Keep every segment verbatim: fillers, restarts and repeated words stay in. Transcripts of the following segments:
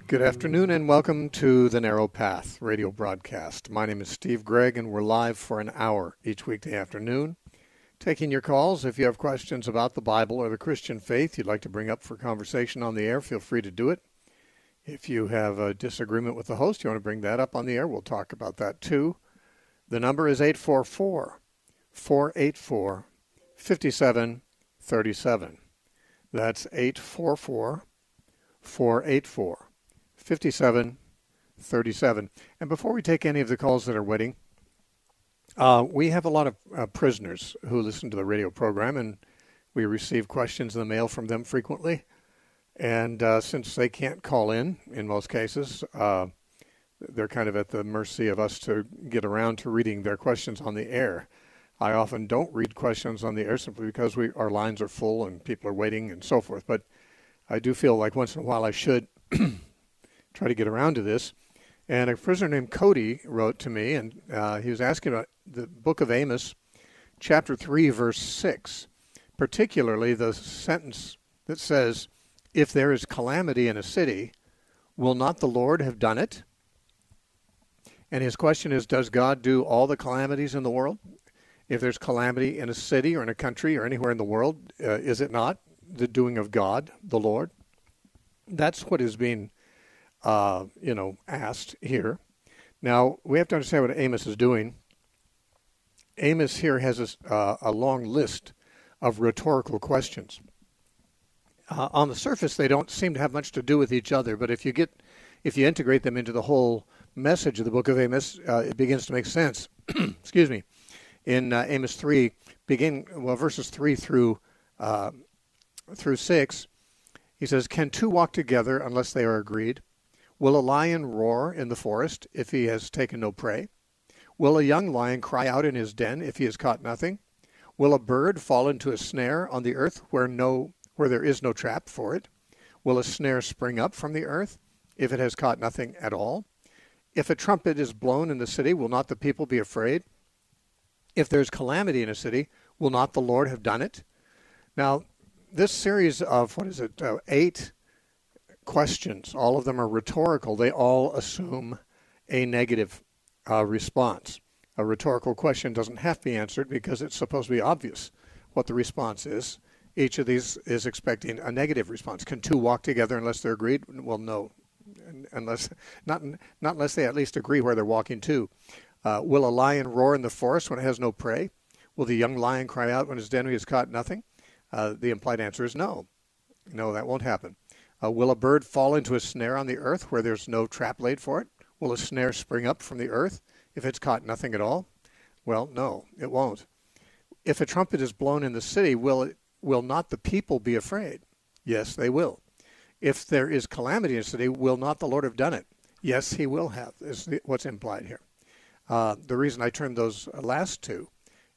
Good afternoon and welcome to the Narrow Path radio broadcast. My name is Steve Gregg and we're live for an hour each weekday afternoon, taking your calls. If you have questions about the Bible or the Christian faith you'd like to bring up for conversation on the air, feel free to do it. If you have a disagreement with the host, you want to bring that up on the air, we'll talk about that too. The number is eight four four, four eight four, five seven three seven. That's eight four four, four eight four, fifty-seven thirty-seven. And before we take any of the calls that are waiting, uh, we have a lot of uh, prisoners who listen to the radio program, and we receive questions in the mail from them frequently. And uh, since they can't call in, in most cases, uh, they're kind of at the mercy of us to get around to reading their questions on the air. I often don't read questions on the air simply because we our lines are full and people are waiting and so forth. But I do feel like once in a while I should try to get around to this. And a prisoner named Cody wrote to me, and uh, he was asking about the book of Amos, chapter three, verse six, particularly the sentence that says, "If there is calamity in a city, will not the Lord have done it?" And his question is, does God do all the calamities in the world? If there's calamity in a city or in a country or anywhere in the world, uh, is it not the doing of God, the Lord? That's what is being Uh, you know, asked here. Now, we have to understand what Amos is doing. Amos here has a, uh, a long list of rhetorical questions. Uh, on the surface, they don't seem to have much to do with each other, but if you get, if you integrate them into the whole message of the book of Amos, uh, it begins to make sense. Excuse me. In uh, Amos three, begin well, verses three through uh, through six, he says, "Can two walk together unless they are agreed? Will a lion roar in the forest if he has taken no prey? Will a young lion cry out in his den if he has caught nothing? Will a bird fall into a snare on the earth where no where there is no trap for it? Will a snare spring up from the earth if it has caught nothing at all? If a trumpet is blown in the city, will not the people be afraid? If there is calamity in a city, will not the Lord have done it?" Now, this series of, what is it, uh, eight questions, all of them are rhetorical. They all assume a negative uh, response. A rhetorical question doesn't have to be answered because it's supposed to be obvious what the response is. Each of these is expecting a negative response. Can two walk together unless they're agreed? Well, no, unless not not unless they at least agree where they're walking to. Uh, will a lion roar in the forest when it has no prey? Will the young lion cry out when his den has caught nothing? Uh, the implied answer is no. No, that won't happen. Uh, will a bird fall into a snare on the earth where there's no trap laid for it? Will a snare spring up from the earth if it's caught nothing at all? Well, no, it won't. If a trumpet is blown in the city, will it, will not the people be afraid? Yes, they will. If there is calamity in a city, will not the Lord have done it? Yes, he will have, is what's implied here. Uh, the reason I turned those last two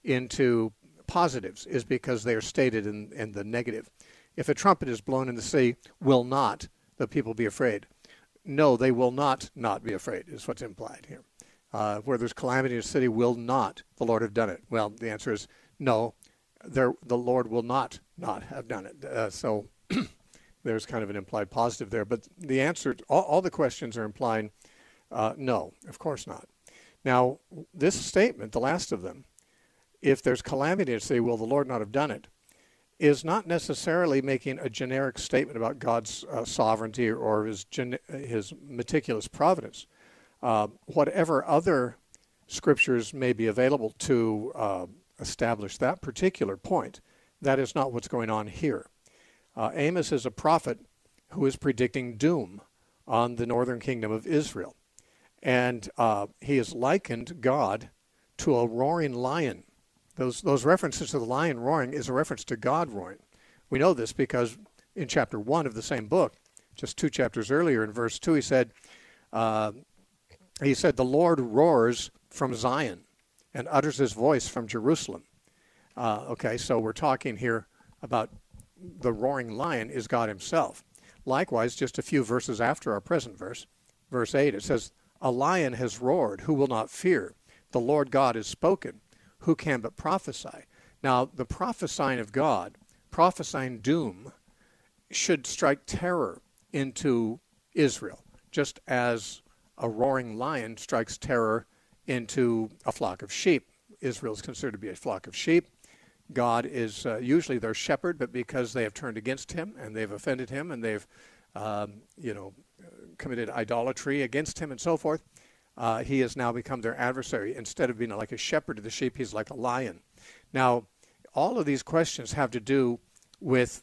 into positives is because they are stated in, in the negative. If a trumpet is blown in the city, will not the people be afraid? No, they will not not be afraid, is what's implied here. Uh, where there's calamity in a city, will not the Lord have done it? Well, the answer is no, there, the Lord will not not have done it. Uh, so there's kind of an implied positive there. But the answer, all, all the questions are implying uh, no, of course not. Now, this statement, the last of them, if there's calamity in a city, will the Lord not have done it, is not necessarily making a generic statement about God's uh, sovereignty or his gen- his meticulous providence. Uh, whatever other scriptures may be available to uh, establish that particular point, that is not what's going on here. Uh, Amos is a prophet who is predicting doom on the northern kingdom of Israel. And uh, he has likened God to a roaring lion. Those those references to the lion roaring is a reference to God roaring. We know this because in chapter one of the same book, just two chapters earlier in verse two, he said, uh, he said, "The Lord roars from Zion and utters his voice from Jerusalem." Uh, okay, so we're talking here about the roaring lion is God himself. Likewise, just a few verses after our present verse, verse eight, it says, "A lion has roared, who will not fear? The Lord God has spoken, who can but prophesy?" Now, the prophesying of God, prophesying doom, should strike terror into Israel. just as a roaring lion strikes terror into a flock of sheep. Israel is considered to be a flock of sheep. God is uh, usually their shepherd, but because they have turned against him and they've offended him and they've, um, you know, committed idolatry against him and so forth, uh, he has now become their adversary. Instead of being like a shepherd to the sheep, he's like a lion. Now, all of these questions have to do with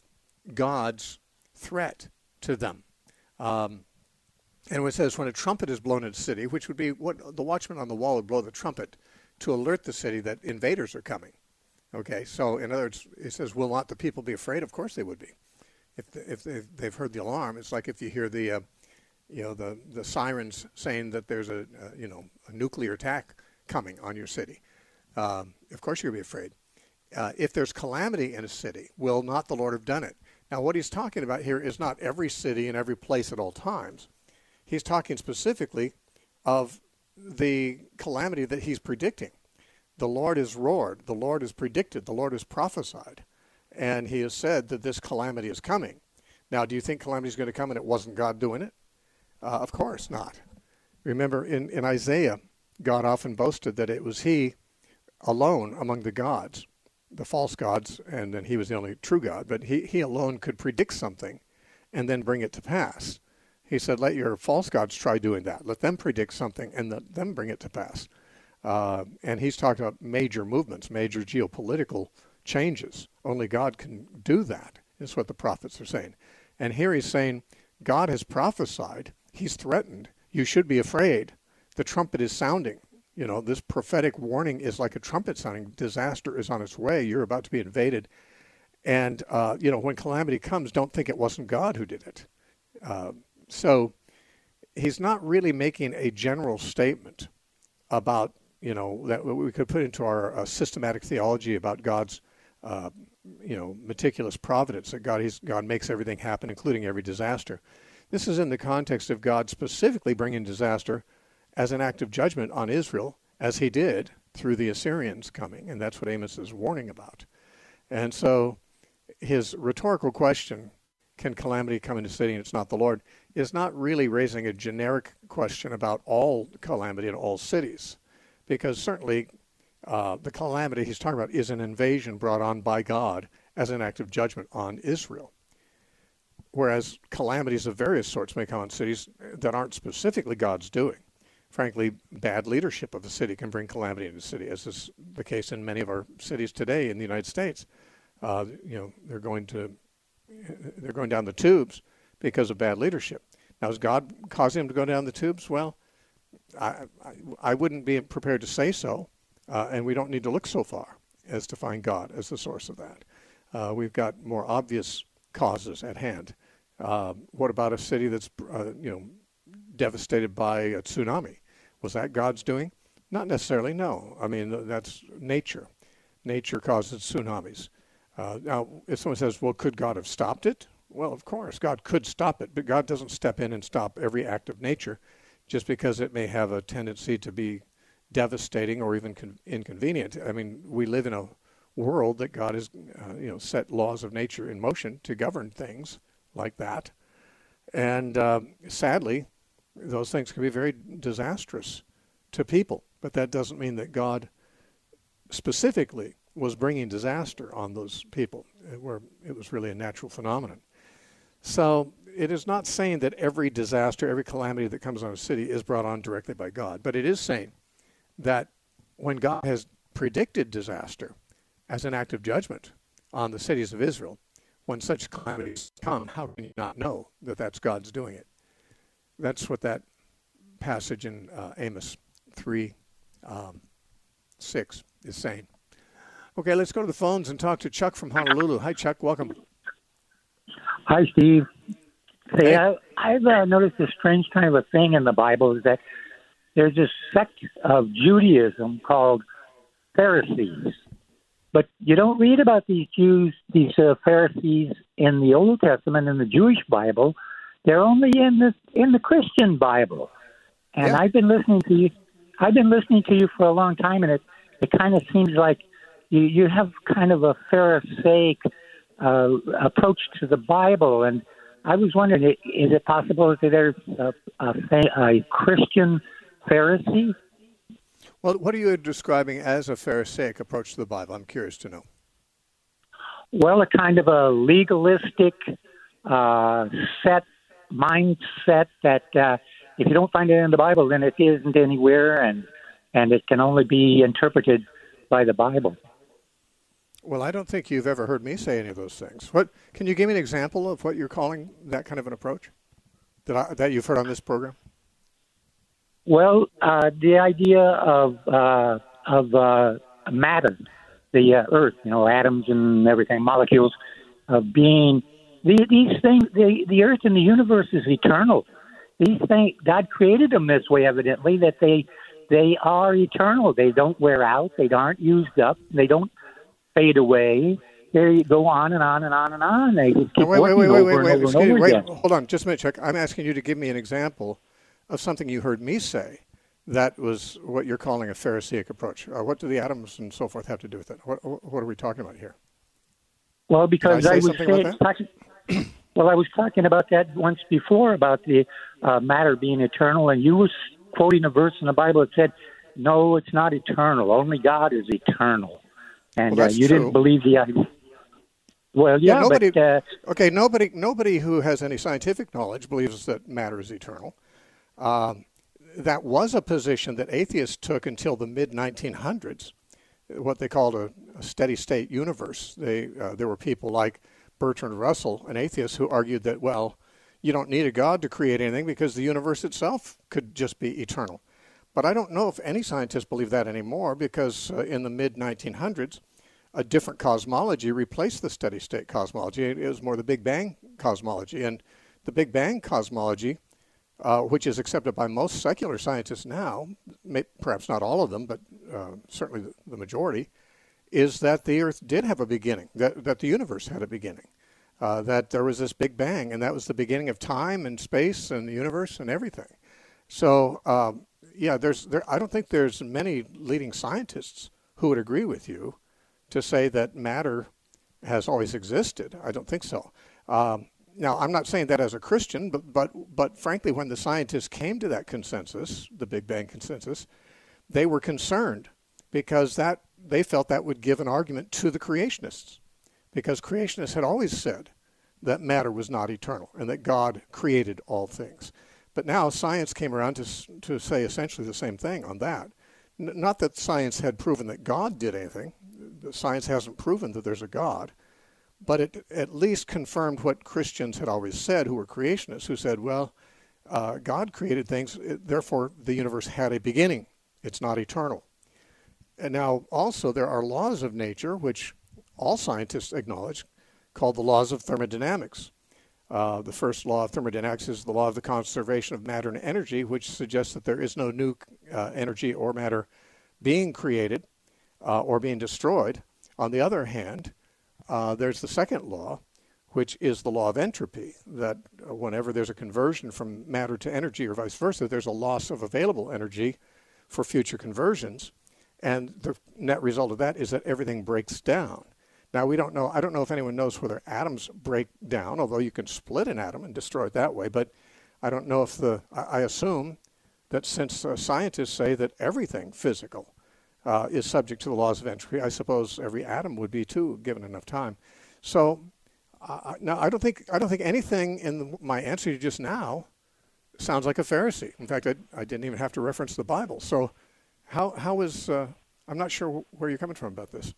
God's threat to them. Um, and it says, when a trumpet is blown in a city, which would be what the watchman on the wall would blow the trumpet to alert the city that invaders are coming. Okay, so in other words, it says, will not the people be afraid? Of course they would be. If, the, if they've, they've heard the alarm, it's like if you hear the, uh, you know, the, the sirens saying that there's a, uh, you know, a nuclear attack coming on your city. Um, of course you're going to be afraid. Uh, if there's calamity in a city, will not the Lord have done it? Now, what he's talking about here is not every city and every place at all times. He's talking specifically of the calamity that he's predicting. The Lord has roared, the Lord has predicted, the Lord has prophesied, and he has said that this calamity is coming. Now, do you think calamity is going to come and it wasn't God doing it? Uh, of course not. Remember, in, in Isaiah, God often boasted that it was he alone among the gods, the false gods, and then he was the only true God, but he, he alone could predict something and then bring it to pass. He said, let your false gods try doing that. Let them predict something and let them bring it to pass. Uh, and he's talking about major movements, major geopolitical changes. Only God can do that, is what the prophets are saying. And here he's saying, God has prophesied, he's threatened, you should be afraid. The trumpet is sounding. You know, this prophetic warning is like a trumpet sounding. Disaster is on its way. You're about to be invaded. And, uh, you know, when calamity comes, don't think it wasn't God who did it. Uh, so he's not really making a general statement about, you know, that we could put into our uh, systematic theology about God's, uh, you know, meticulous providence, that God, he's, God makes everything happen, including every disaster. This is in the context of God specifically bringing disaster as an act of judgment on Israel, as he did through the Assyrians coming, and that's what Amos is warning about. And so his rhetorical question, can calamity come into the city and it's not the Lord, is not really raising a generic question about all calamity in all cities. Because certainly uh, the calamity he's talking about is an invasion brought on by God as an act of judgment on Israel. Whereas calamities of various sorts may come on cities that aren't specifically God's doing. Frankly, bad leadership of a city can bring calamity into the city, as is the case in many of our cities today in the United States. Uh, you know, they're going to they're going down the tubes because of bad leadership. Now, is God causing them to go down the tubes? Well, I, I, I wouldn't be prepared to say so, uh, and we don't need to look so far as to find God as the source of that. Uh, we've got more obvious causes at hand. Uh, what about a city that's, uh, you know, devastated by a tsunami? Was that God's doing? Not necessarily, no. I mean, that's nature. Nature causes tsunamis. Uh, now, if someone says, well, could God have stopped it? Well, of course, God could stop it, but God doesn't step in and stop every act of nature just because it may have a tendency to be devastating or even con- inconvenient. I mean, we live in a world that God has, uh, you know, set laws of nature in motion to govern things like that. And uh, sadly, those things can be very disastrous to people. But that doesn't mean that God specifically was bringing disaster on those people, where it was really a natural phenomenon. So it is not saying that every disaster, every calamity that comes on a city is brought on directly by God. But it is saying that when God has predicted disaster as an act of judgment on the cities of Israel, when such calamities come, how can you not know that that's God's doing it? That's what that passage in uh, Amos three, um, six is saying. Okay, let's go to the phones and talk to Chuck from Honolulu. Hi, Chuck. Welcome. Hi, Steve. Hey, Hey. I, I've uh, noticed a strange kind of a thing in the Bible is that there's this sect of Judaism called Pharisees. But you don't read about these Jews, these uh, Pharisees in the Old Testament, in the Jewish Bible. They're only in the in the Christian Bible. And Yeah. I've been listening to you. I've been listening to you for a long time, and it it kind of seems like you you have kind of a Pharisaic uh, approach to the Bible. And I was wondering, i- is it possible that there's a, a, fa- a Christian Pharisee? Well, what are you describing as a Pharisaic approach to the Bible? I'm curious to know. Well, a kind of a legalistic uh, set mindset that uh, if you don't find it in the Bible, then it isn't anywhere, and and it can only be interpreted by the Bible. Well, I don't think you've ever heard me say any of those things. What can you give me an example of what you're calling that kind of an approach that I, that you've heard on this program? Well, uh, the idea of uh, of uh, matter, the uh, Earth, you know, atoms and everything, molecules, of being the, these things. The, the Earth and the universe is eternal. These things, God created them this way, evidently, that they they are eternal. They don't wear out. They aren't used up. They don't fade away. They go on and on and on and on. They just keep No, wait, wait, working wait, wait, over wait, and wait, over and excuse me, over wait, again. hold on, just a minute, Chuck. I'm asking you to give me an example of something you heard me say that was what you're calling a Pharisaic approach. Uh, what do the atoms and so forth have to do with it? What, what are we talking about here? Well, because Did I I, say was something saying, about that? talking, well, I was talking about that once before about the uh, matter being eternal, and you were quoting a verse in the Bible that said, "No, it's not eternal. Only God is eternal." And Well, uh, that's you true. didn't believe the idea. Well, yeah, Yeah, nobody. but uh, Okay, nobody. Nobody who has any scientific knowledge believes that matter is eternal. Um, that was a position that atheists took until the mid nineteen hundreds, what they called a, a steady state universe. They uh, there were people like Bertrand Russell, an atheist, who argued that, well, you don't need a God to create anything because the universe itself could just be eternal. But I don't know if any scientists believe that anymore, because uh, in the mid nineteen hundreds, a different cosmology replaced the steady state cosmology. It was more the Big Bang cosmology. And the Big Bang cosmology, uh, which is accepted by most secular scientists now, may, perhaps not all of them, but uh, certainly the, the majority, is that the Earth did have a beginning, that, that the universe had a beginning, uh, that there was this Big Bang, and that was the beginning of time and space and the universe and everything. So, um, yeah, there's there. I don't think there's many leading scientists who would agree with you to say that matter has always existed. I don't think so. Um, now, I'm not saying that as a Christian, but, but, but frankly, when the scientists came to that consensus, the Big Bang consensus, they were concerned because that they felt that would give an argument to the creationists, because creationists had always said that matter was not eternal and that God created all things. But now science came around to, to say essentially the same thing on that. N- not that science had proven that God did anything. Science hasn't proven that there's a God, but it at least confirmed what Christians had always said, who were creationists, who said, well, uh, God created things, therefore the universe had a beginning. It's not eternal. And now also there are laws of nature, which all scientists acknowledge, called the laws of thermodynamics. Uh, the first law of thermodynamics is the law of the conservation of matter and energy, which suggests that there is no new uh, energy or matter being created uh, or being destroyed. On the other hand, uh, there's the second law, which is the law of entropy, that whenever there's a conversion from matter to energy or vice versa, there's a loss of available energy for future conversions. And the net result of that is that everything breaks down. Now, we don't know, I don't know if anyone knows whether atoms break down, although you can split an atom and destroy it that way, but I don't know if the, I, I assume that since uh, scientists say that everything physical uh, is subject to the laws of entropy, I suppose every atom would be too, given enough time. So, uh, now I don't think, I don't think anything in the, my answer to you just now sounds like a Pharisee. In fact, I, I didn't even have to reference the Bible. So how, how is, uh, I'm not sure where you're coming from about this.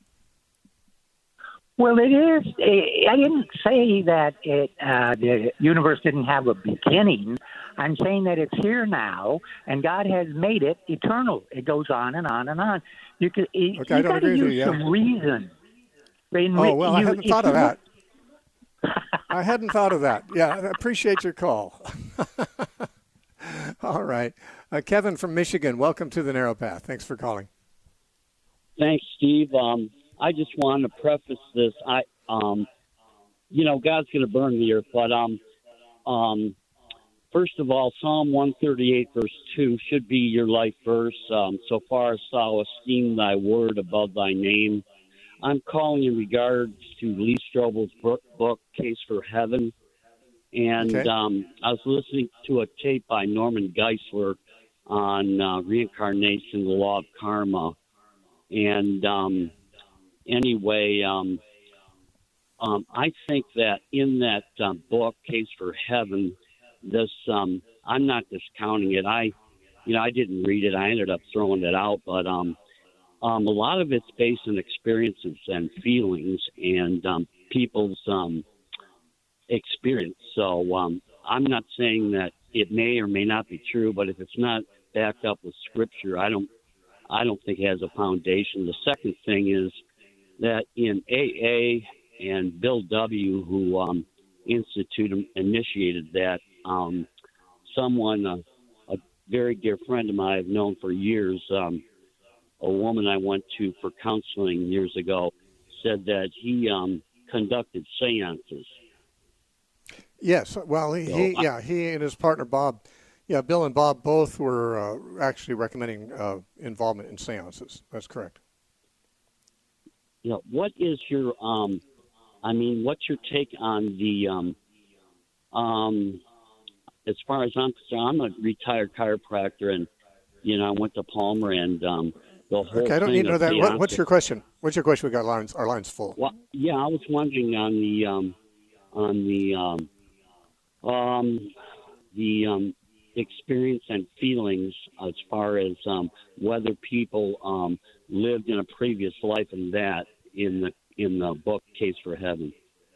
well, it is. I didn't say that it, uh, the universe didn't have a beginning. I'm saying that it's here now, and God has made it eternal. It goes on and on and on. You could, Okay, you I don't got to agree with use you, yeah. some reason. In Oh, re- well, I you- hadn't if thought of you that. look- I hadn't thought of that. Yeah, I appreciate your call. All right. Uh, Kevin from Michigan, welcome to the Narrow Path. Thanks for calling. Thanks, Steve. Um, I just wanted to preface this. I, um, you know, God's going to burn the earth, but um, um, first of all, Psalm one thirty-eight, verse two should be your life verse. Um, so far as thou esteem thy word above thy name. I'm calling in regards to Lee Strobel's book, book Case for Heaven. And Okay. um, I was listening to a tape by Norman Geisler on uh, reincarnation, the law of karma. And um, anyway, um, um, I think that in that um, book, Case for Heaven, this um, I'm not discounting it. I, you know, I didn't read it. I ended up throwing it out. But um, um, a lot of it's based on experiences and feelings and um, people's um, experience. So um, I'm not saying that it may or may not be true, but if it's not backed up with scripture, I don't I don't think it has a foundation. The second thing is that in A A and Bill W., who um, instituted initiated that, um, someone, uh, a very dear friend of mine I've known for years, um, a woman I went to for counseling years ago, said that he um, conducted seances. Yes. Well, he, So he I, yeah, he and his partner Bob, yeah, Bill and Bob both were uh, actually recommending uh, involvement in seances. That's correct. you know, what is your, um, I mean, what's your take on the, um, um, as far as I'm concerned, I'm a retired chiropractor, and you know, I went to Palmer, and um, the whole Okay, I don't need thing to know of that. What, seance. what's your question? What's your question? We got lines. Our lines full. Well, yeah, I was wondering on the um, on the um, um, the um, experience and feelings as far as um, whether people um, lived in a previous life and that in the in the book Case for Heaven.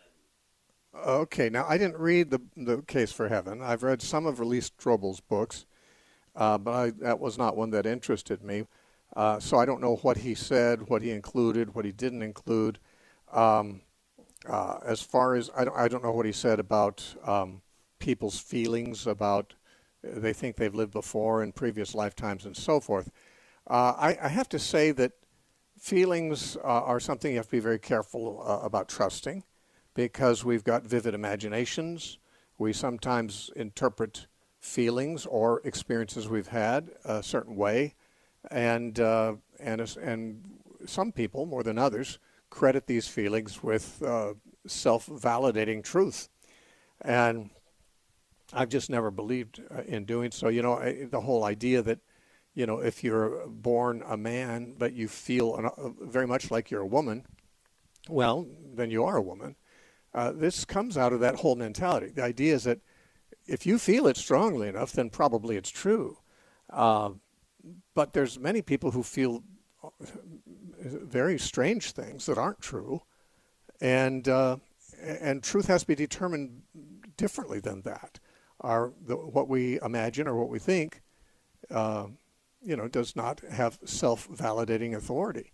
Okay, now I didn't read the the Case for Heaven. I've read some of Release Strobel's books, uh, but I, that was not one that interested me. Uh, so I don't know what he said, what he included, what he didn't include. Um, uh, as far as I don't, I don't know what he said about um, people's feelings about they think they've lived before in previous lifetimes and so forth. Uh, I, I have to say that feelings uh, are something you have to be very careful uh, about trusting, because we've got vivid imaginations. We sometimes interpret feelings or experiences we've had a certain way, and uh, and and some people more than others credit these feelings with uh, self-validating truth, and I've just never believed uh, in doing so. You know, I, the whole idea that, you know, if you're born a man but you feel an, uh, very much like you're a woman, well, then you are a woman. Uh, this comes out of that whole mentality. The idea is that if you feel it strongly enough, then probably it's true. Uh, but there's many people who feel very strange things that aren't true, and uh, and truth has to be determined differently than that. Our the, what we imagine or what we think, uh, you know, does not have self-validating authority.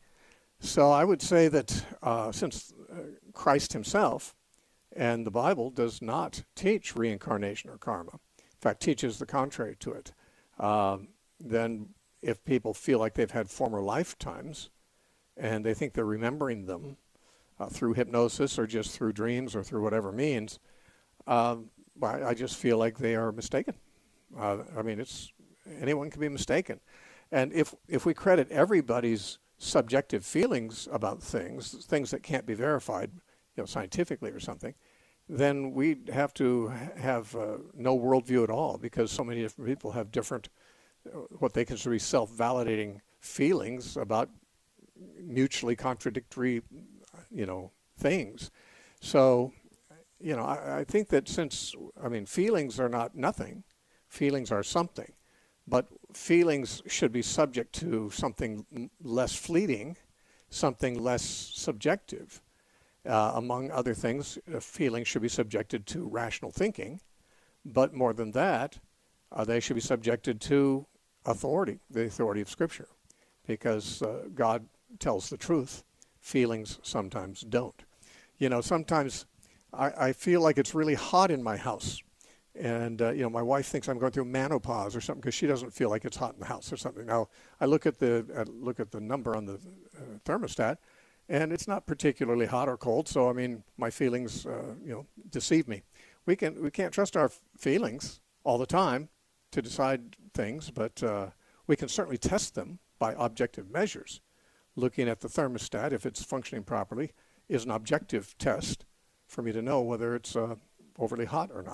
So I would say that uh, since uh, Christ himself and the Bible does not teach reincarnation or karma, in fact, teaches the contrary to it, uh, then if people feel like they've had former lifetimes and they think they're remembering them uh, through hypnosis or just through dreams or through whatever means, uh, I, I just feel like they are mistaken. Uh, I mean, it's anyone can be mistaken. And if if we credit everybody's subjective feelings about things, things that can't be verified, you know, scientifically or something, then we'd have to have uh, no worldview at all, because so many different people have different, uh, what they consider to be self-validating feelings about mutually contradictory, you know, things. So, you know, I, I think that since, I mean, feelings are not nothing, feelings are something, but feelings should be subject to something less fleeting, something less subjective. Uh, among other things, uh, feelings should be subjected to rational thinking, but more than that, uh, they should be subjected to authority, the authority of Scripture, because uh, God tells the truth. Feelings sometimes don't. You know, sometimes I, I feel like it's really hot in my house, and uh, you know, my wife thinks I'm going through menopause or something because she doesn't feel like it's hot in the house or something. Now, I look at the uh, look at the number on the uh, thermostat, and it's not particularly hot or cold. So, I mean, my feelings, uh, you know, deceive me. We can we can't trust our feelings all the time to decide things, but uh, we can certainly test them by objective measures. Looking at the thermostat, if it's functioning properly, is an objective test for me to know whether it's uh, overly hot or not.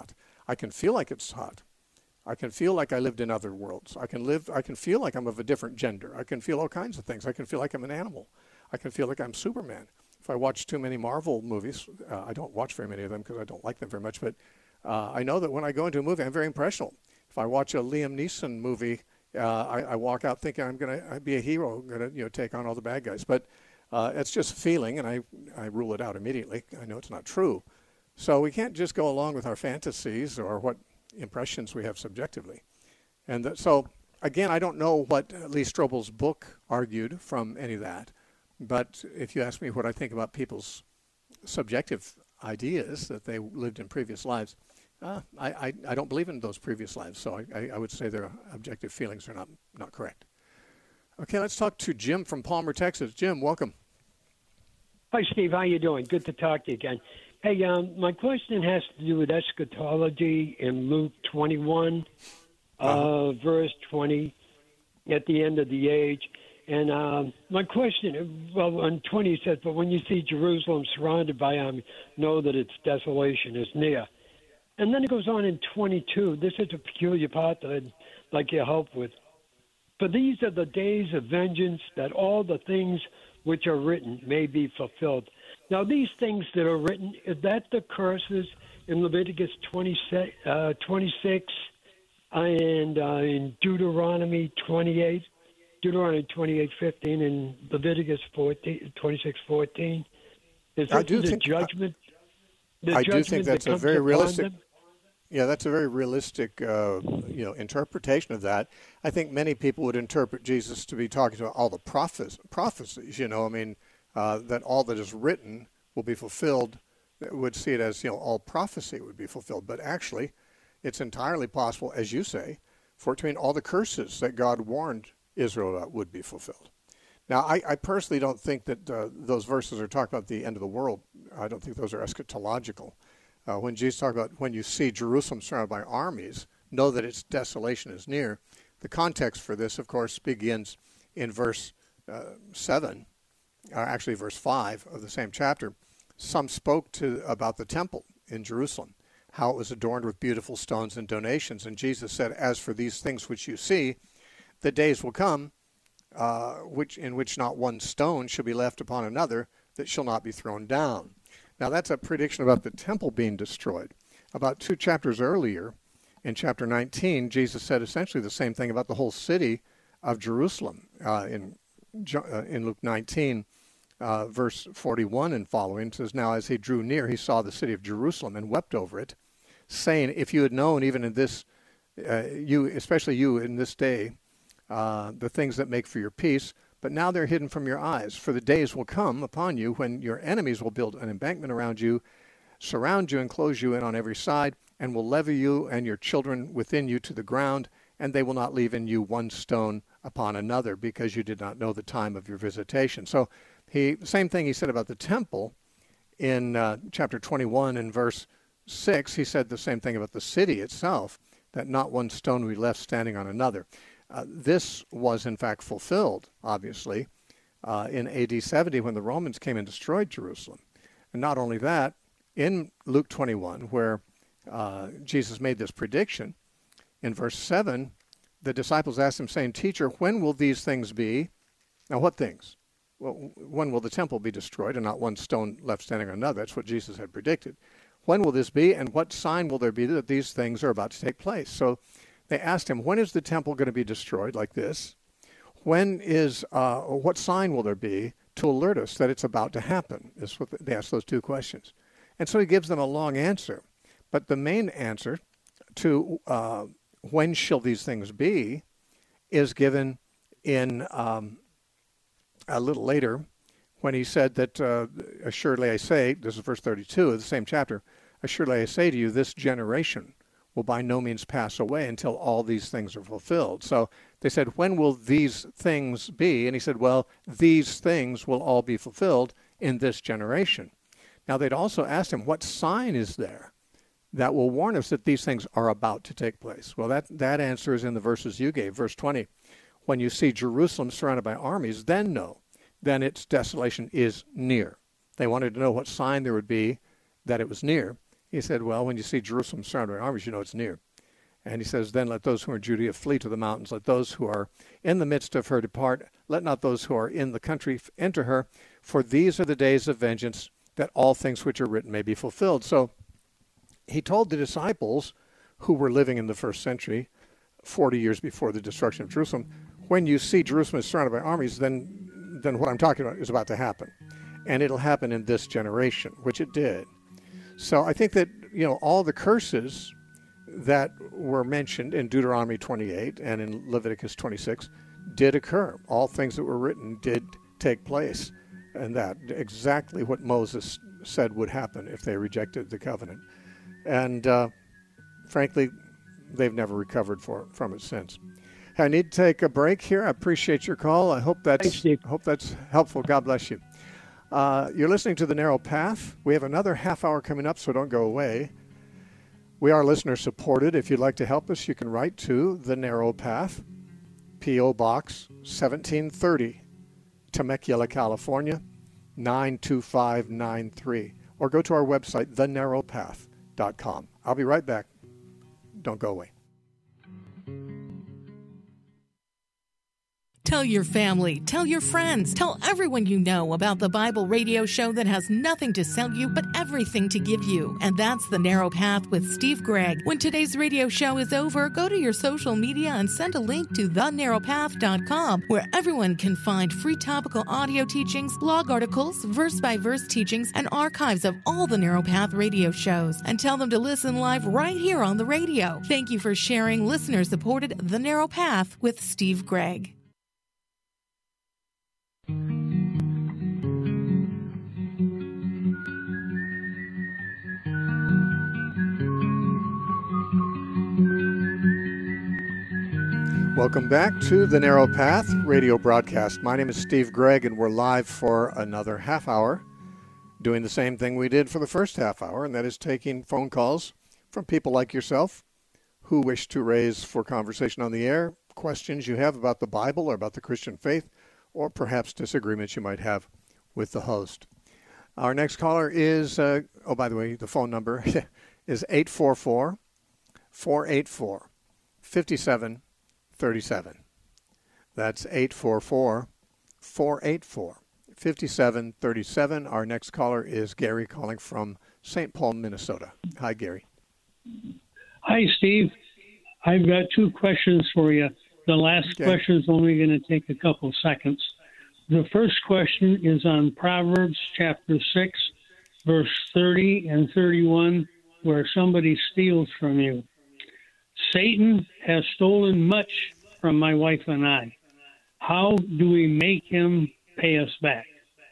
I can feel like it's hot. I can feel like I lived in other worlds. I can live. I can feel like I'm of a different gender. I can feel all kinds of things. I can feel like I'm an animal. I can feel like I'm Superman. If I watch too many Marvel movies, uh, I don't watch very many of them because I don't like them very much, but uh, I know that when I go into a movie, I'm very impressionable. If I watch a Liam Neeson movie, uh, I, I walk out thinking I'm going to be a hero, going to you know take on all the bad guys. But uh, it's just a feeling, and I, I rule it out immediately. I know it's not true. So we can't just go along with our fantasies or what impressions we have subjectively. And that, so, again, I don't know what Lee Strobel's book argued from any of that. But if you ask me what I think about people's subjective ideas that they lived in previous lives, uh, I, I, I don't believe in those previous lives. So I, I, I would say their objective feelings are not, not correct. Okay, let's talk to Jim from Palmer, Texas. Jim, welcome. Hi, Steve. How you doing? Good to talk to you again. Hey, um, my question has to do with eschatology in Luke twenty-one, uh, verse twenty, at the end of the age. And um, my question, well, on twenty it says, but when you see Jerusalem surrounded by army, know that its desolation is near. And then it goes on in twenty-two. This is a peculiar part that I'd like your help with. For these are the days of vengeance, that all the things which are written may be fulfilled. Now, these things that are written, is that the curses in Leviticus twenty-six, uh, twenty-six and uh, in Deuteronomy twenty-eight, Deuteronomy twenty-eight fifteen, and Leviticus fourteen, twenty-six fourteen? Is I that do the think, judgment? The I judgment do think that's that a very upon realistic. them? Yeah, that's a very realistic, uh, you know, interpretation of that. I think many people would interpret Jesus to be talking about all the prophes- prophecies. You know, I mean, uh, that all that is written will be fulfilled. Would see it as, you know, all prophecy would be fulfilled. But actually, it's entirely possible, as you say, for it to mean all the curses that God warned Israel about would be fulfilled. Now, I, I personally don't think that uh, those verses are talking about the end of the world. I don't think those are eschatological. Uh, when Jesus talked about when you see Jerusalem surrounded by armies, know that its desolation is near. The context for this, of course, begins in verse uh, seven, or actually verse five of the same chapter. Some spoke to about the temple in Jerusalem, how it was adorned with beautiful stones and donations. And Jesus said, as for these things which you see, the days will come uh, which in which not one stone shall be left upon another that shall not be thrown down. Now, that's a prediction about the temple being destroyed. About two chapters earlier, in chapter nineteen, Jesus said essentially the same thing about the whole city of Jerusalem. Uh, in, uh, in Luke nineteen, uh, verse forty-one and following, it says, now as he drew near, he saw the city of Jerusalem and wept over it, saying, if you had known even in this, uh, you, especially you in this day, uh, the things that make for your peace, but now they're hidden from your eyes. For the days will come upon you when your enemies will build an embankment around you, surround you and close you in on every side, and will level you and your children within you to the ground, and they will not leave in you one stone upon another, because you did not know the time of your visitation. So he, same thing he said about the temple in uh, chapter twenty-one and verse six. He said the same thing about the city itself, that not one stone will be left standing on another. Uh, this was, in fact, fulfilled, obviously, uh, in A D seventy when the Romans came and destroyed Jerusalem. And not only that, in Luke twenty-one, where uh, Jesus made this prediction, in verse seven, the disciples asked him, saying, Teacher, when will these things be? Now, what things? Well, when will the temple be destroyed and not one stone left standing on another? That's what Jesus had predicted. When will this be, and what sign will there be that these things are about to take place? So they asked him, when is the temple going to be destroyed like this? When is, uh, what sign will there be to alert us that it's about to happen? Is what they asked those two questions. And so he gives them a long answer. But the main answer to uh, when shall these things be is given in um, a little later when he said that, uh, assuredly I say, this is verse thirty-two of the same chapter, assuredly I say to you, this generation will by no means pass away until all these things are fulfilled. So they said, when will these things be? And he said, well, these things will all be fulfilled in this generation. Now they'd also asked him, what sign is there that will warn us that these things are about to take place? Well, that, that answer is in the verses you gave. Verse twenty, when you see Jerusalem surrounded by armies, then know, then its desolation is near. They wanted to know what sign there would be that it was near. he said, well, when you see Jerusalem surrounded by armies, you know it's near. And he says, then let those who are in Judea flee to the mountains. Let those who are in the midst of her depart. Let not those who are in the country enter her. For these are the days of vengeance, that all things which are written may be fulfilled. So he told the disciples who were living in the first century, forty years before the destruction of Jerusalem, when you see Jerusalem is surrounded by armies, then, then what I'm talking about is about to happen. And it'll happen in this generation, which it did. So I think that, you know, all the curses that were mentioned in Deuteronomy twenty-eight and in Leviticus twenty-six did occur. All things that were written did take place, and that exactly what Moses said would happen if they rejected the covenant. And uh, frankly, they've never recovered for, from it since. I need to take a break here. I appreciate your call. I hope that's, Thanks, Steve. hope that's helpful. God bless you. Uh, you're listening to The Narrow Path. We have another half hour coming up, so don't go away. We are listener supported. If you'd like to help us, you can write to The Narrow Path, P O Box seventeen thirty, Temecula, California, nine two five nine three. Or go to our website, the narrow path dot com. I'll be right back. Don't go away. Tell your family, tell your friends, tell everyone you know about the Bible radio show that has nothing to sell you but everything to give you. And that's The Narrow Path with Steve Gregg. When today's radio show is over, go to your social media and send a link to the narrow path dot com, where everyone can find free topical audio teachings, blog articles, verse-by-verse teachings, and archives of all the Narrow Path radio shows. And tell them to listen live right here on the radio. Thank you for sharing listener-supported The Narrow Path with Steve Gregg. Welcome back to The Narrow Path radio broadcast. My name is Steve Gregg, and we're live for another half hour, doing the same thing we did for the first half hour, and that is taking phone calls from people like yourself who wish to raise for conversation on the air questions you have about the Bible or about the Christian faith, or perhaps disagreements you might have with the host. Our next caller is, uh, oh, by the way, the phone number is eight four four, four eight four, five seven three seven. That's eight four four, four eight four, five seven three seven. Our next caller is Gary calling from Saint Paul, Minnesota. Hi, Gary. Hi, Steve. I've got two questions for you. The last Okay. question is only going to take a couple seconds. The first question is on Proverbs chapter six, verse thirty and thirty-one, where somebody steals from you. Satan has stolen much from my wife and I. How do we make him pay us back?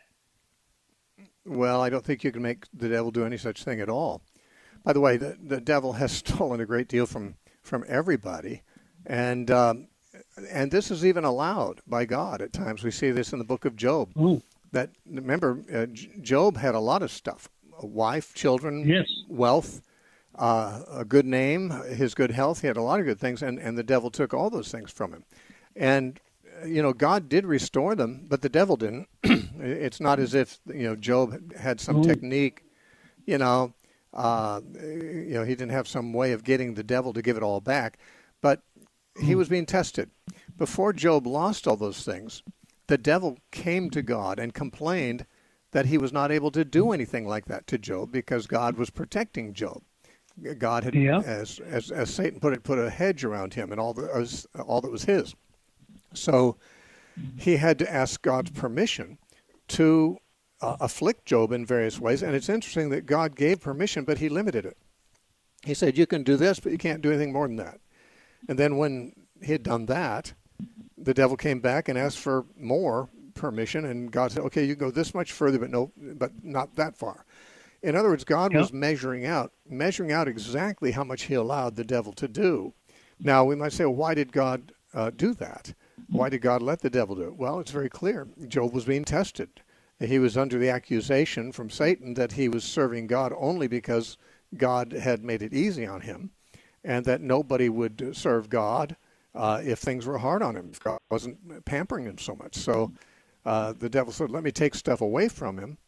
Well, I don't think you can make the devil do any such thing at all. By the way, the, the devil has stolen a great deal from, from everybody. And um, and this is even allowed by God at times. We see this in the book of Job. Oh. That remember, uh, Job had a lot of stuff: a wife, children, Yes. wealth, uh, a good name, his good health. He had a lot of good things, and, and the devil took all those things from him. And uh, you know, God did restore them, but the devil didn't. It's not as if you know Job had some Oh. technique. You know, uh, you know, he didn't have some way of getting the devil to give it all back, but he was being tested. Before Job lost all those things, the devil came to God and complained that he was not able to do anything like that to Job because God was protecting Job. God had, Yeah. as, as as Satan put it, put a hedge around him and all that was, all that was his. So he had to ask God's permission to uh, afflict Job in various ways. And it's interesting that God gave permission, but he limited it. He said, you can do this, but you can't do anything more than that. And then when he had done that, the devil came back and asked for more permission, and God said, okay, you can go this much further, but no, but not that far. In other words, God Yep. was measuring out, measuring out exactly how much he allowed the devil to do. Now, we might say, well, why did God uh, do that? Why did God let the devil do it? Well, it's very clear. Job was being tested. He was under the accusation from Satan that he was serving God only because God had made it easy on him, and that nobody would serve God uh, if things were hard on him, if God wasn't pampering him so much. So uh, the devil said, let me take stuff away from him,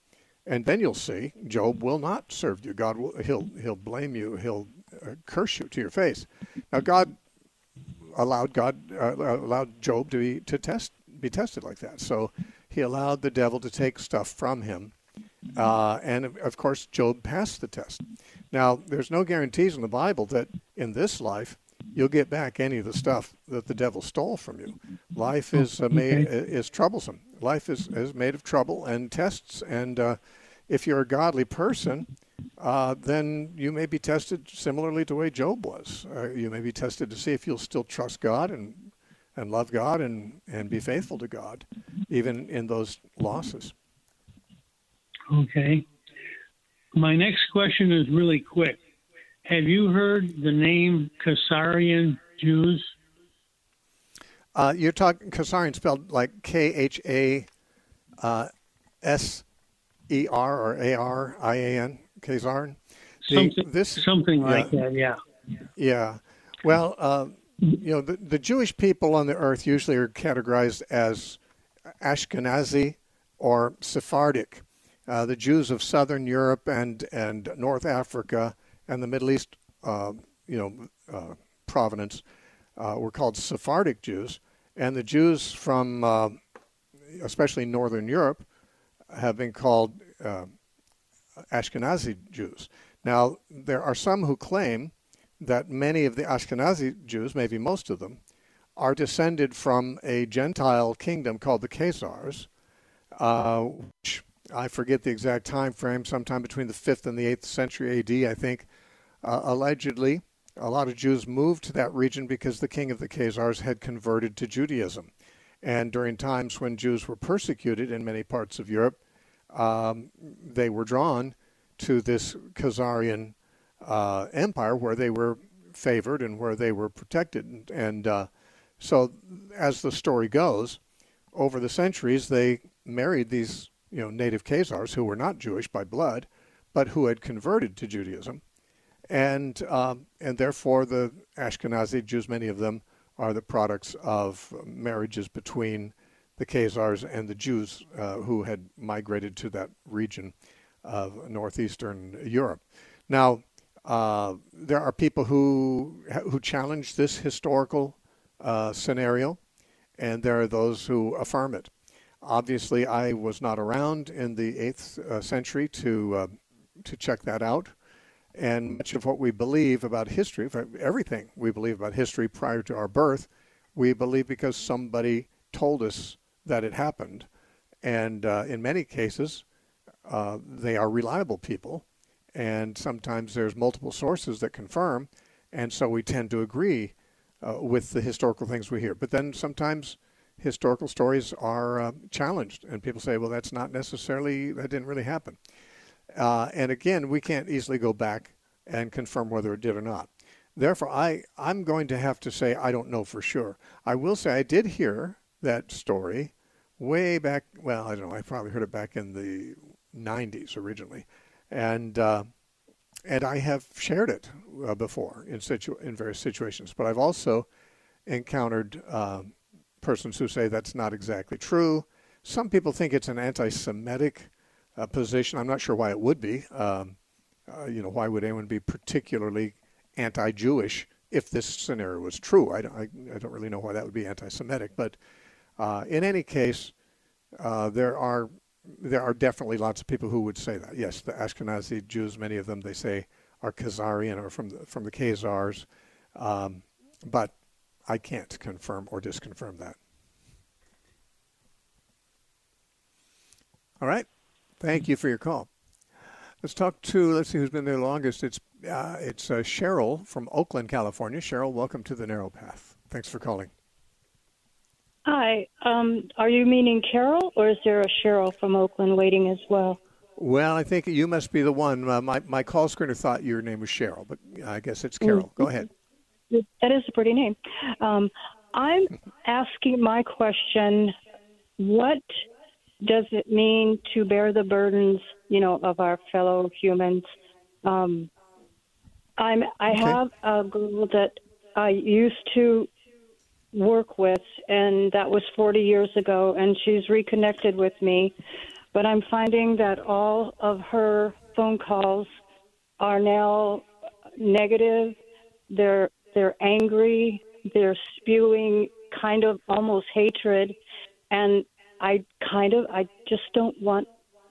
And then you'll see Job will not serve you. God will, he'll, he'll blame you. He'll uh, curse you to your face. Now, God allowed God uh, allowed Job to be to test be tested like that. So he allowed the devil to take stuff from him, uh, and of course Job passed the test. Now, there's no guarantees in the Bible that in this life you'll get back any of the stuff that the devil stole from you. Life is uh, made, is troublesome. Life is, is made of trouble and tests, and uh, if you're a godly person, uh, then you may be tested similarly to the way Job was. Uh, you may be tested to see if you'll still trust God and and love God and, and be faithful to God, even in those losses. Okay. My next question is really quick. Have you heard the name Khazarian Jews? Uh, you're talking Khazarian spelled like K H A S E R or A R I A N, Khazarian? Something, this, something like yeah, that, yeah. Yeah. Well, uh, you know, the, the Jewish people on the earth usually are categorized as Ashkenazi or Sephardic. Uh, the Jews of Southern Europe and, and North Africa and the Middle East, uh, you know, uh, provenance uh, were called Sephardic Jews. And the Jews from, uh, especially Northern Europe, have been called uh, Ashkenazi Jews. Now, there are some who claim that many of the Ashkenazi Jews, maybe most of them, are descended from a Gentile kingdom called the Khazars, uh, which I forget the exact time frame, sometime between the fifth and the eighth century A D, I think. Uh, allegedly, a lot of Jews moved to that region because the king of the Khazars had converted to Judaism. And during times when Jews were persecuted in many parts of Europe, um, they were drawn to this Khazarian uh, empire where they were favored and where they were protected. And, and uh, so as the story goes, over the centuries, they married these you know, native Khazars who were not Jewish by blood, but who had converted to Judaism. And um, and therefore the Ashkenazi Jews, many of them, are the products of marriages between the Khazars and the Jews uh, who had migrated to that region of northeastern Europe. Now, uh, there are people who who challenge this historical uh, scenario, and there are those who affirm it. Obviously, I was not around in the eighth uh, century to uh, to check that out. And much of what we believe about history, everything we believe about history prior to our birth, we believe because somebody told us that it happened. And uh, in many cases, uh, they are reliable people. And sometimes there's multiple sources that confirm. And so we tend to agree uh, with the historical things we hear. But then sometimes historical stories are uh, challenged. And people say, well, that's not necessarily, that didn't really happen. Uh, and again, we can't easily go back and confirm whether it did or not. Therefore, I, I'm going to have to say I don't know for sure. I will say I did hear that story way back, well, I don't know, I probably heard it back in the nineties originally. And uh, and I have shared it uh, before in situ- in various situations. But I've also encountered uh, persons who say that's not exactly true. Some people think it's an anti-Semitic uh, position. I'm not sure why it would be. Um, uh, you know, why would anyone be particularly anti-Jewish if this scenario was true? I don't, I, I don't really know why that would be anti-Semitic. But uh, in any case, uh, there are there are definitely lots of people who would say that. Yes, the Ashkenazi Jews, many of them, they say, are Khazarian or from the, from the Khazars. Um, but I can't confirm or disconfirm that. All right. Thank you for your call. Let's talk to, let's see who's been there longest. It's uh, it's uh, Cheryl from Oakland, California. Cheryl, welcome to the Narrow Path. Thanks for calling. Hi. Um, are you meaning Carol, or is there a Cheryl from Oakland waiting as well? Well, I think you must be the one. Uh, my, my call screener thought your name was Cheryl, but I guess it's Carol. Go ahead. That is a pretty name. Um, I'm asking my question, what does it mean to bear the burdens, you know, of our fellow humans? Um, I'm, I okay. have a girl that I used to work with, and that was forty years ago, and she's reconnected with me. but I'm finding that all of her phone calls are now negative. They're they're angry. They're spewing kind of almost hatred, and I kind of I just don't want.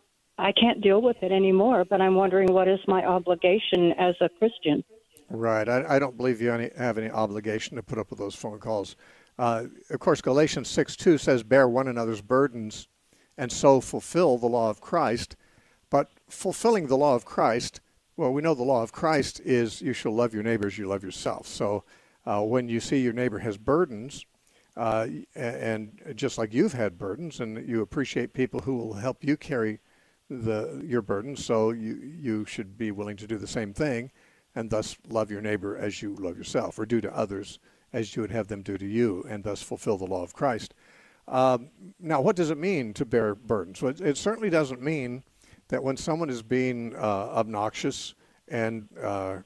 I can't deal with it anymore. But I'm wondering, what is my obligation as a Christian? Right. I, I don't believe you any, have any obligation to put up with those phone calls. Uh, of course, Galatians six two says, "Bear one another's burdens, and so fulfill the law of Christ." But fulfilling the law of Christ, well, we know the law of Christ is you shall love your neighbor as you love yourself. So uh, when you see your neighbor has burdens, uh, and just like you've had burdens, and you appreciate people who will help you carry the your burdens, so you, you should be willing to do the same thing, and thus love your neighbor as you love yourself, or do to others as you would have them do to you, and thus fulfill the law of Christ. Um, now, what does it mean to bear burdens? Well, it, it certainly doesn't mean that when someone is being uh, obnoxious and uh,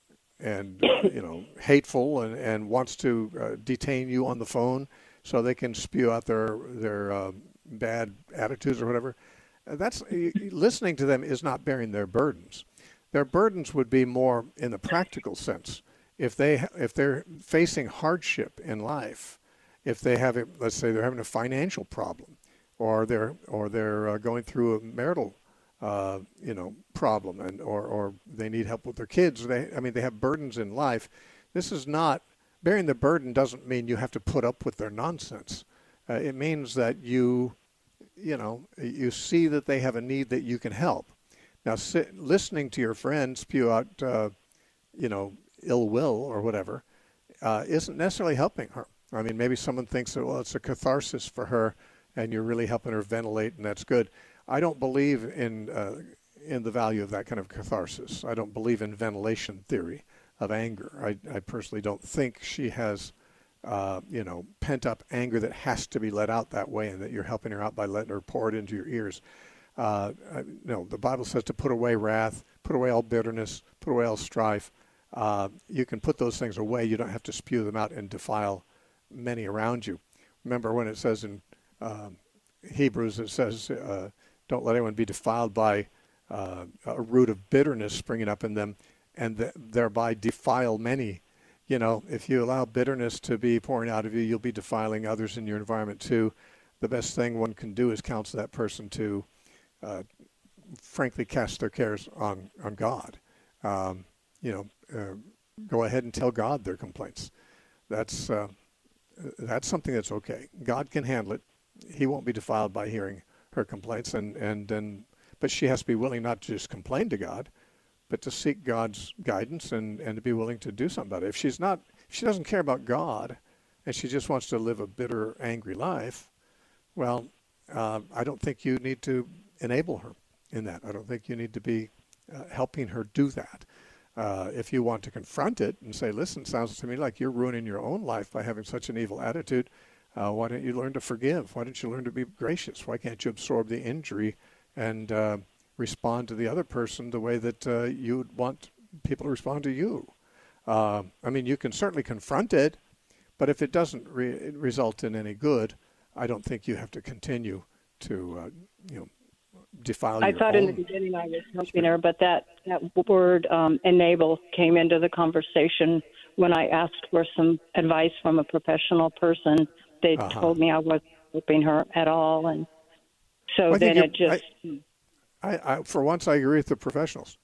and you know hateful and, and wants to uh, detain you on the phone so they can spew out their their uh, bad attitudes or whatever. That's listening to them is not bearing their burdens. Their burdens would be more in the practical sense. If they if they're facing hardship in life, if they have a, let's say they're having a financial problem, or they're or they're uh, going through a marital uh, you know problem, and or or they need help with their kids. They I mean they have burdens in life. This is not bearing the burden. Doesn't mean you have to put up with their nonsense. Uh, it means that you you know you see that they have a need that you can help. Now, sit, listening to your friend spew out uh, you know ill will or whatever uh, isn't necessarily helping her. I mean, maybe someone thinks that, well, it's a catharsis for her, and you're really helping her ventilate, and that's good. I don't believe in uh, in the value of that kind of catharsis. I don't believe in ventilation theory of anger. I, I personally don't think she has, uh, you know, pent-up anger that has to be let out that way, and that you're helping her out by letting her pour it into your ears. Uh, no, the Bible says to put away wrath, put away all bitterness, put away all strife. Uh, you can put those things away. You don't have to spew them out and defile many around you. Remember when it says in uh, Hebrews, it says, uh, don't let anyone be defiled by uh, a root of bitterness springing up in them, and th- thereby defile many. You know, if you allow bitterness to be pouring out of you, you'll be defiling others in your environment too. The best thing one can do is counsel that person to, uh, frankly, cast their cares on, on God. Um, you know, uh, go ahead and tell God their complaints. That's... Uh, That's something that's okay. God can handle it. He won't be defiled by hearing her complaints, and and and but she has to be willing not to just complain to God, but to seek God's guidance and, and to be willing to do something about it. If she's not, if she doesn't care about God, and she just wants to live a bitter, angry life, well, uh, I don't think you need to enable her in that. I don't think you need to be uh, helping her do that. Uh, if you want to confront it and say, listen, sounds to me like you're ruining your own life by having such an evil attitude, uh, why don't you learn to forgive? Why don't you learn to be gracious? Why can't you absorb the injury and uh, respond to the other person the way that uh, you would want people to respond to you? Uh, I mean, you can certainly confront it, but if it doesn't re- result in any good, I don't think you have to continue to, uh, you know, defile I your thought own in the beginning I was helping her, but that, that word um, enable came into the conversation when I asked for some advice from a professional person. They uh-huh. told me I wasn't helping her at all, and so well, then it just... I, I, I, for once, I agree with the professionals.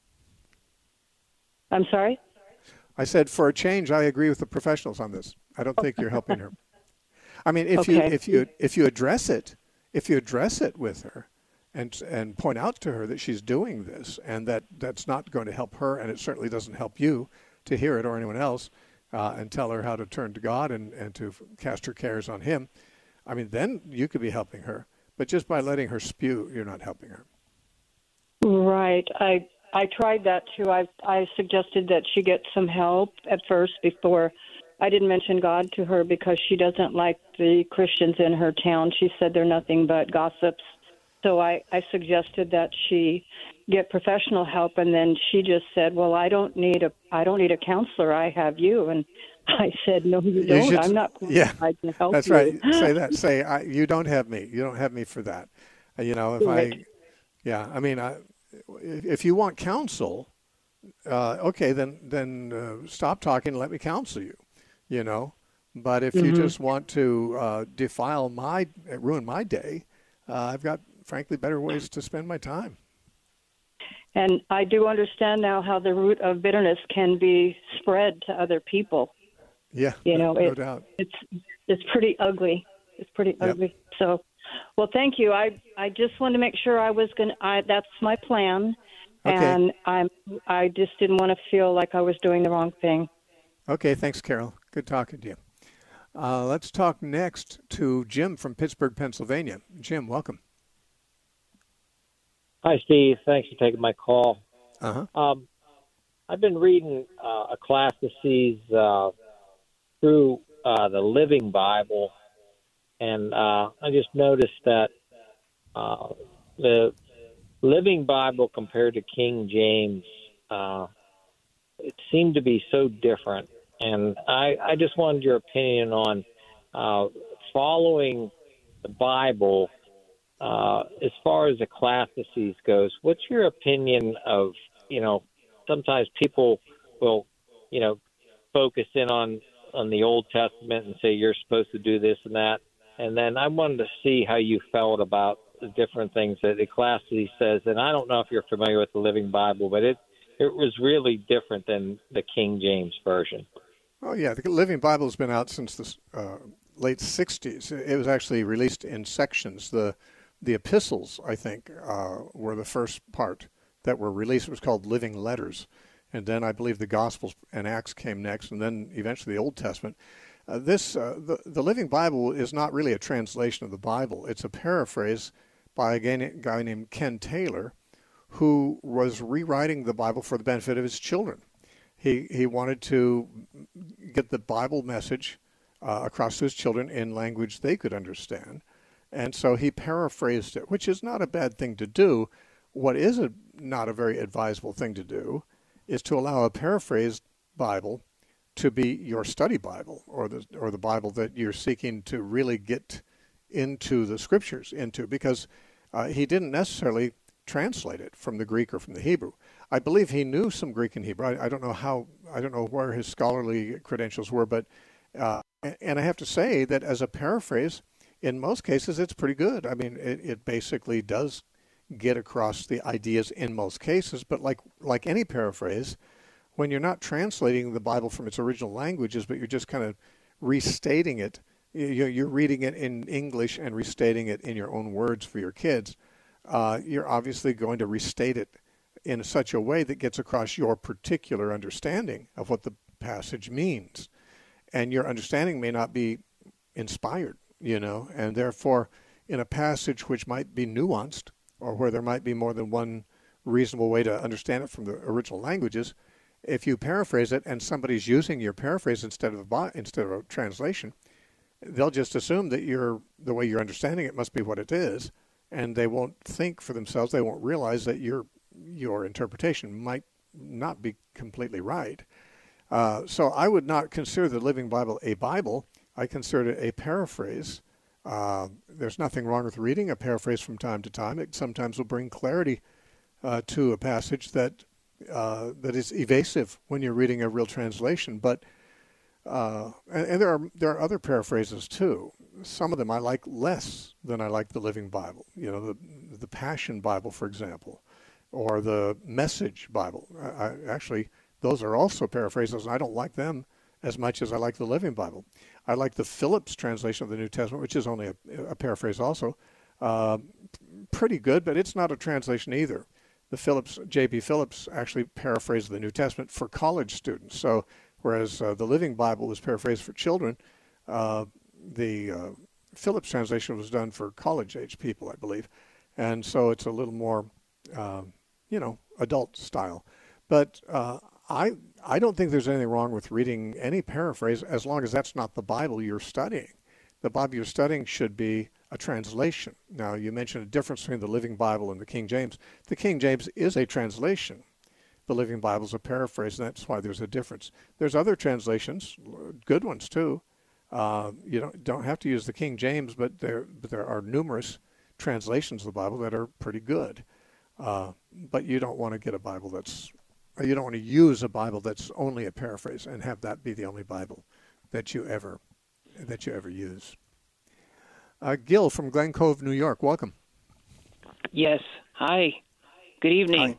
I'm sorry? I said, for a change, I agree with the professionals on this. I don't think you're helping her. I mean, if okay. you if you if you address it, if you address it with her, and and point out to her that she's doing this and that that's not going to help her, and it certainly doesn't help you to hear it or anyone else, uh, and tell her how to turn to God and, and to cast her cares on him, I mean, then you could be helping her. But just by letting her spew, you're not helping her. Right. I I tried that too. I I suggested that she get some help at first before. I didn't mention God to her because she doesn't like the Christians in her town. She said they're nothing but gossips. So I, I suggested that she get professional help, and then she just said, "Well, I don't need a I don't need a counselor. I have you." And I said, "No, you don't. You should, I'm not qualified yeah, to help that's you." right. Say that. Say I, you don't have me. You don't have me for that. Uh, you know, if right. Yeah, I mean, I, if you want counsel, uh, okay, then then uh, stop talking and let me counsel you, you know. But if mm-hmm. you just want to uh, defile my, ruin my day, uh, I've got, frankly, better ways to spend my time. And I do understand now how the root of bitterness can be spread to other people. Yeah, you know, no, it, no doubt. It's it's pretty ugly. It's pretty yep. ugly. So, well, thank you. I I just wanted to make sure I was gonna. I that's my plan, okay. and I'm I just didn't want to feel like I was doing the wrong thing. Okay, thanks, Carol. Good talking to you. Uh, let's talk next to Jim from Pittsburgh, Pennsylvania. Jim, welcome. Hi, Steve. Thanks for taking my call. Uh-huh. Um, I've been reading uh, a class that sees uh, through uh, the Living Bible, and uh, I just noticed that uh, the Living Bible compared to King James, uh, it seemed to be so different. And I, I just wanted your opinion on uh, following the Bible uh, as far as the classices goes. What's your opinion of, you know, sometimes people will, you know, focus in on, on the Old Testament and say you're supposed to do this and that. And then I wanted to see how you felt about the different things that the classicity says. And I don't know if you're familiar with the Living Bible, but it, it was really different than the King James Version. Oh, yeah. The Living Bible has been out since the uh, late sixties. It was actually released in sections. The the epistles, I think, uh, were the first part that were released. It was called Living Letters. And then I believe the Gospels and Acts came next, and then eventually the Old Testament. Uh, this uh, the, the Living Bible is not really a translation of the Bible. It's a paraphrase by a guy named Ken Taylor, who was rewriting the Bible for the benefit of his children. He he wanted to get the Bible message uh, across to his children in language they could understand. And so he paraphrased it, which is not a bad thing to do. What is a, not a very advisable thing to do is to allow a paraphrased Bible to be your study Bible, or the or the Bible that you're seeking to really get into the Scriptures into, because uh, he didn't necessarily translate it from the Greek or from the Hebrew. I believe he knew some Greek and Hebrew. I, I don't know how, I don't know where his scholarly credentials were, but uh, and I have to say that as a paraphrase, in most cases, it's pretty good. I mean, it, it basically does get across the ideas in most cases, but like like any paraphrase, when you're not translating the Bible from its original languages, but you're just kind of restating it, you're reading it in English and restating it in your own words for your kids, uh, you're obviously going to restate it in such a way that gets across your particular understanding of what the passage means. And your understanding may not be inspired, you know, and therefore in a passage which might be nuanced, or where there might be more than one reasonable way to understand it from the original languages, if you paraphrase it and somebody's using your paraphrase instead of a, instead of a translation, they'll just assume that you're, the way you're understanding it must be what it is, and they won't think for themselves, they won't realize that your your interpretation might not be completely right. Uh, so I would not consider the Living Bible a Bible. I consider it a paraphrase. Uh, there's nothing wrong with reading a paraphrase from time to time. It sometimes will bring clarity uh, to a passage that uh, that is evasive when you're reading a real translation. But uh, and, and there are there are other paraphrases too. Some of them I like less than I like the Living Bible. You know, the the Passion Bible, for example, or the Message Bible. I, I, actually, those are also paraphrases, and I don't like them as much as I like the Living Bible. I like the Phillips translation of the New Testament, which is only a, a paraphrase also. Uh, pretty good, but it's not a translation either. The Phillips, J B Phillips actually paraphrased the New Testament for college students. So whereas uh, the Living Bible was paraphrased for children, uh, the uh, Phillips translation was done for college-age people, I believe. And so it's a little more, uh, you know, adult style. But uh, I I don't think there's anything wrong with reading any paraphrase as long as that's not the Bible you're studying. The Bible you're studying should be a translation. Now, you mentioned a difference between the Living Bible and the King James. The King James is a translation. The Living Bible is a paraphrase, and that's why there's a difference. There's other translations, good ones too. Uh, you don't don't have to use the King James, but there but there are numerous translations of the Bible that are pretty good. Uh, but you don't want to get a Bible that's, you don't want to use a Bible that's only a paraphrase and have that be the only Bible that you ever, that you ever use. Uh, Gil from Glen Cove, New York, welcome. Yes. Hi. Good evening.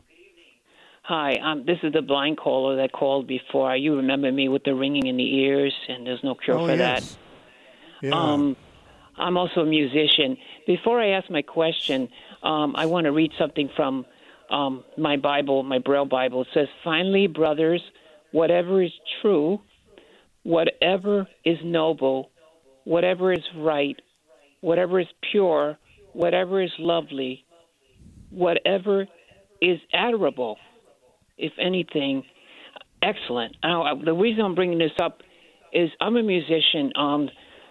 Hi. Hi. Um, this is the blind caller that called before. You remember me with the ringing in the ears, and there's no cure oh, for yes. that. Yeah. Um, I'm also a musician. Before I ask my question, um, I want to read something from um, my Bible, my Braille Bible. It says, "Finally, brothers, whatever is true, whatever is noble, whatever is right, whatever is pure, whatever is lovely, whatever is admirable, if anything, excellent." Now, the reason I'm bringing this up is I'm a musician. Um,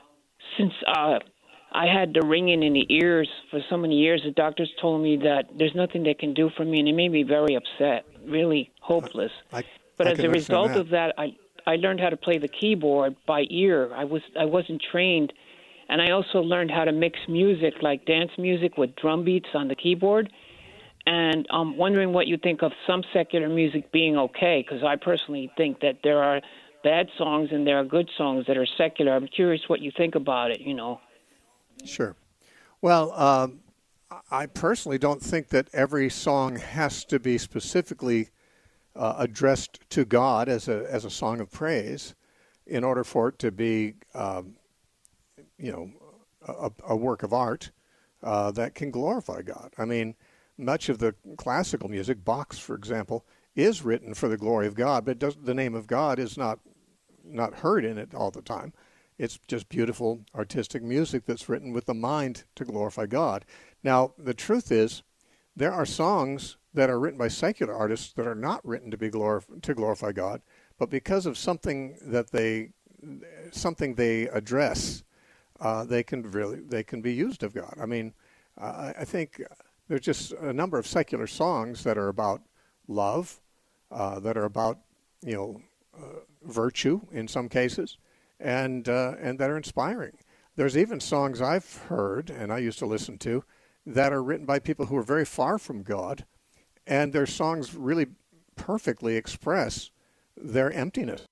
since uh, I had the ringing in the ears for so many years, the doctors told me that there's nothing they can do for me, and it made me very upset, really hopeless. I, but I as a result that. of that, I I learned how to play the keyboard by ear. I was I wasn't trained. And I also learned how to mix music, like dance music with drum beats on the keyboard. And I'm wondering what you think of some secular music being okay, because I personally think that there are bad songs and there are good songs that are secular. I'm curious what you think about it, you know. Sure. Well, um, I personally don't think that every song has to be specifically uh, addressed to God as a as a song of praise in order for it to be um, you know, a, a work of art uh, that can glorify God. I mean, much of the classical music, Bach's, for example, is written for the glory of God, but does, the name of God is not not heard in it all the time. It's just beautiful artistic music that's written with the mind to glorify God. Now, the truth is, there are songs that are written by secular artists that are not written to be glorif- to glorify God, but because of something that they something they address, Uh, they can really they can be used of God. I mean, uh, I think there's just a number of secular songs that are about love, uh, that are about you know uh, virtue in some cases, and uh, and that are inspiring. There's even songs I've heard and I used to listen to that are written by people who are very far from God, and their songs really perfectly express their emptiness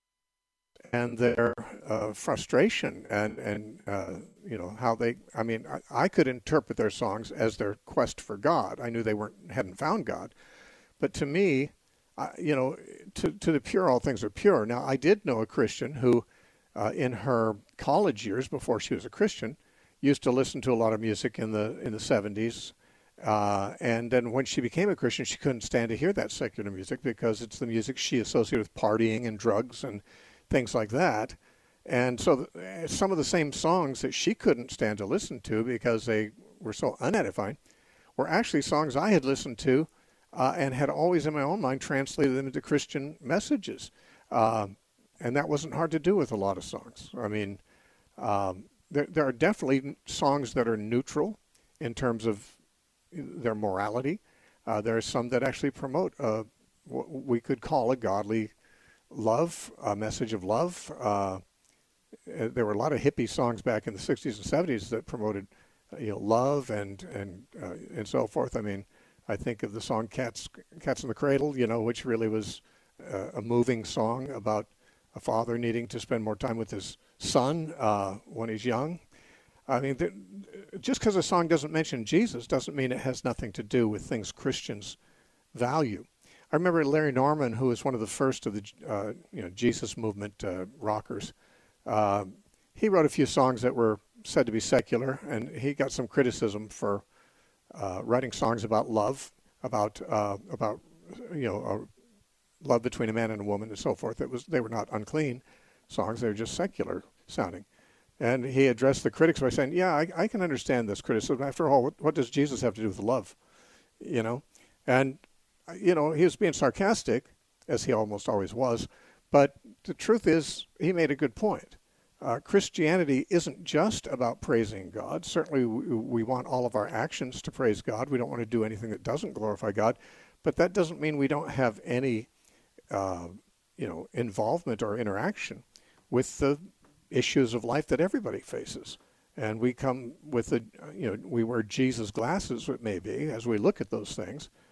and their uh, frustration and, and uh, you know, how they, I mean, I, I could interpret their songs as their quest for God. I knew they weren't, hadn't found God. But to me, I, you know, to, to the pure, all things are pure. Now, I did know a Christian who, uh, in her college years before she was a Christian, used to listen to a lot of music in the, in the seventies. Uh, and then when she became a Christian, she couldn't stand to hear that secular music because it's the music she associated with partying and drugs and things like that. And so th- some of the same songs that she couldn't stand to listen to because they were so unedifying were actually songs I had listened to uh, and had always in my own mind translated them into Christian messages. Uh, and that wasn't hard to do with a lot of songs. I mean, um, there, there are definitely songs that are neutral in terms of their morality. Uh, there are some that actually promote uh, what we could call a godly love, a message of love. Uh, there were a lot of hippie songs back in the sixties and seventies that promoted, you know, love and and uh, and so forth. I mean, I think of the song "Cats Cats in the Cradle," you know, which really was uh, a moving song about a father needing to spend more time with his son uh, when he's young. I mean, there, just because a song doesn't mention Jesus doesn't mean it has nothing to do with things Christians value. I remember Larry Norman, who was one of the first of the uh, you know Jesus movement uh, rockers. Uh, he wrote a few songs that were said to be secular, and he got some criticism for uh, writing songs about love, about uh, about you know uh, love between a man and a woman and so forth. It was they were not unclean songs; they were just secular sounding. And he addressed the critics by saying, "Yeah, I, I can understand this criticism. After all, what, what does Jesus have to do with love? You know?" And you know, he was being sarcastic, as he almost always was. But the truth is, he made a good point. Uh, Christianity isn't just about praising God. Certainly, we, we want all of our actions to praise God. We don't want to do anything that doesn't glorify God. But that doesn't mean we don't have any, uh, you know, involvement or interaction with the issues of life that everybody faces. And we come with the, you know, we wear Jesus glasses, it may be, as we look at those things.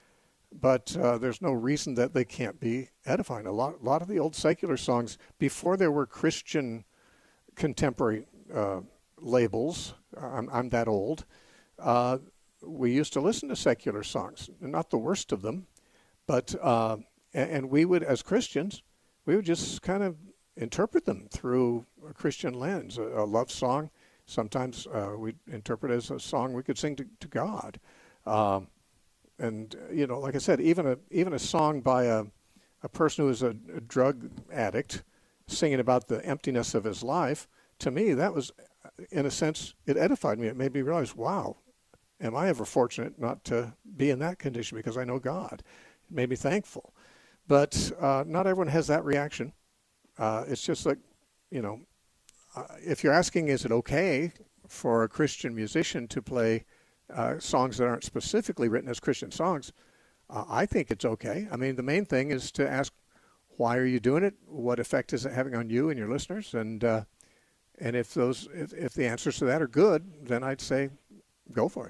but uh, there's no reason that they can't be edifying. A lot, a lot of the old secular songs, before there were Christian contemporary uh, labels, I'm, I'm that old, uh, we used to listen to secular songs, not the worst of them, but uh, and, and we would, as Christians, we would just kind of interpret them through a Christian lens. A, a love song, sometimes uh, we interpret as a song we could sing to, to God. Um, and, you know, like I said, even a even a song by a, a person who is a, a drug addict singing about the emptiness of his life, to me, that was, in a sense, it edified me. It made me realize, wow, am I ever fortunate not to be in that condition because I know God. It made me thankful. But uh, not everyone has that reaction. Uh, it's just like, you know, uh, if you're asking, is it okay for a Christian musician to play uh, songs that aren't specifically written as Christian songs, uh, I think it's okay. I mean, the main thing is to ask, why are you doing it? What effect is it having on you and your listeners? And uh, and if those, if, if the answers to that are good, then I'd say go for it.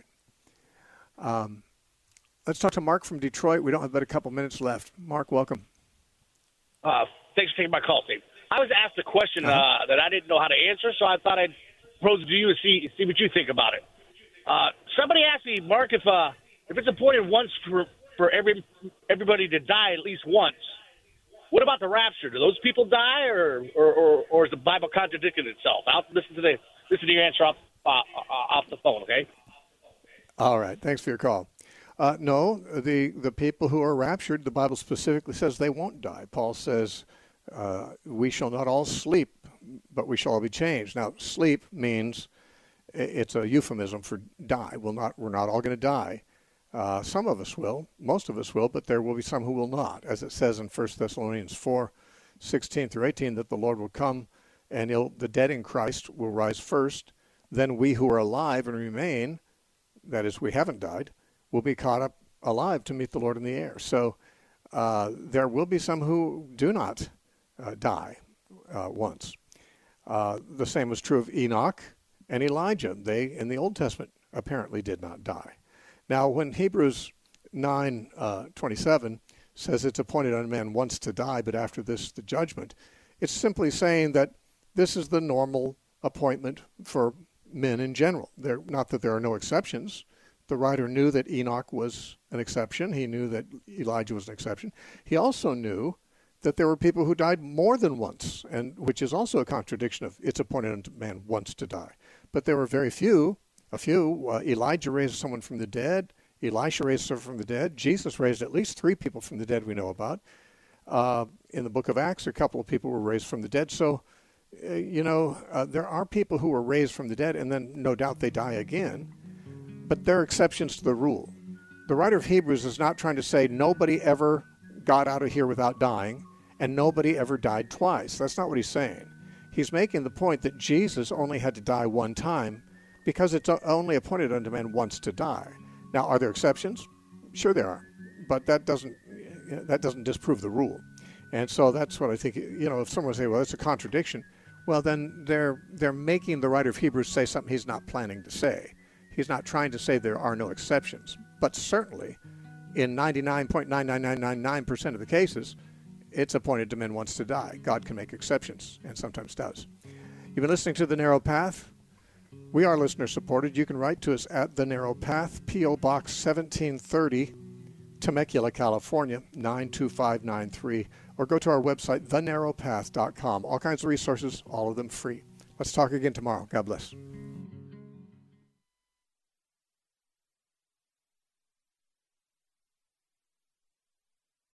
Um, let's talk to Mark from Detroit. We don't have but a couple minutes left. Mark, welcome. Uh, thanks for taking my call, Steve. I was asked a question uh, uh-huh. that I didn't know how to answer, so I thought I'd pose it to you and see see what you think about it. Uh, somebody asked me, Mark, if uh, if it's appointed once for for every everybody to die at least once, what about the rapture? Do those people die, or or, or, or is the Bible contradicting itself? I'll listen to the listen to your answer off uh, off the phone, okay? All right. Thanks for your call. Uh, no, the, the people who are raptured, the Bible specifically says they won't die. Paul says, uh, we shall not all sleep, but we shall all be changed. Now, sleep means it's a euphemism for die. We'll not, we're not all going to die. Uh, some of us will, most of us will, but there will be some who will not. As it says in First Thessalonians four, sixteen through eighteen, that the Lord will come and he'll, the dead in Christ will rise first. Then we who are alive and remain, that is, we haven't died, will be caught up alive to meet the Lord in the air. So uh, there will be some who do not uh, die uh, once. Uh, the same was true of Enoch and Elijah. They, in the Old Testament, apparently did not die. Now, when Hebrews nine twenty-seven says it's appointed on man once to die, but after this the judgment, it's simply saying that this is the normal appointment for men in general. There, not that there are no exceptions. The writer knew that Enoch was an exception. He knew that Elijah was an exception. He also knew that there were people who died more than once, and which is also a contradiction of it's appointed unto man once to die. But there were very few, a few. Uh, Elijah raised someone from the dead. Elisha raised someone from the dead. Jesus raised at least three people from the dead we know about. Uh, in the book of Acts, a couple of people were raised from the dead. So, uh, you know, uh, there are people who were raised from the dead, and then no doubt they die again. But there are exceptions to the rule. The writer of Hebrews is not trying to say nobody ever got out of here without dying and nobody ever died twice. That's not what he's saying. He's making the point that Jesus only had to die one time because it's only appointed unto man once to die. Now, are there exceptions? Sure there are. But that doesn't that doesn't disprove the rule. And so that's what I think, you know, if someone say, well, it's a contradiction, well, then they're they're making the writer of Hebrews say something he's not planning to say. He's not trying to say there are no exceptions, but certainly in ninety-nine point nine nine nine nine nine percent of the cases, it's appointed to men once to die. God can make exceptions, and sometimes does. You've been listening to The Narrow Path. We are listener-supported. You can write to us at The Narrow Path, P O. Box seventeen thirty, Temecula, California, nine two five nine three, or go to our website, the narrow path dot com. All kinds of resources, all of them free. Let's talk again tomorrow. God bless.